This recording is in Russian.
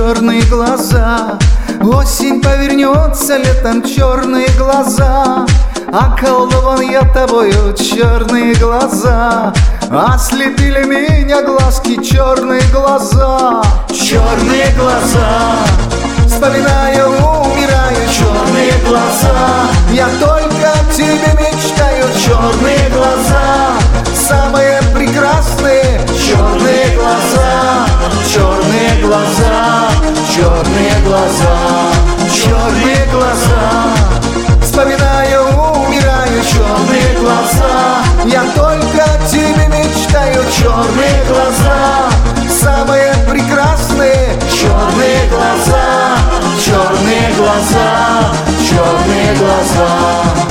черные глаза. Осень повернется летом, черные глаза. Околдован я тобою, черные глаза. Ослепили меня глазки, черные глаза. Черные глаза, вспоминаю, умираю, черные глаза. Я только о тебе мечтаю, черные глаза. Самые прекрасные черные глаза. Черные глаза, черные глаза, черные глаза. Вспоминаю, умираю, черные глаза. Я только о тебе мечтаю, черные глаза. Самые прекрасные черные глаза. Черные глаза, черные глаза.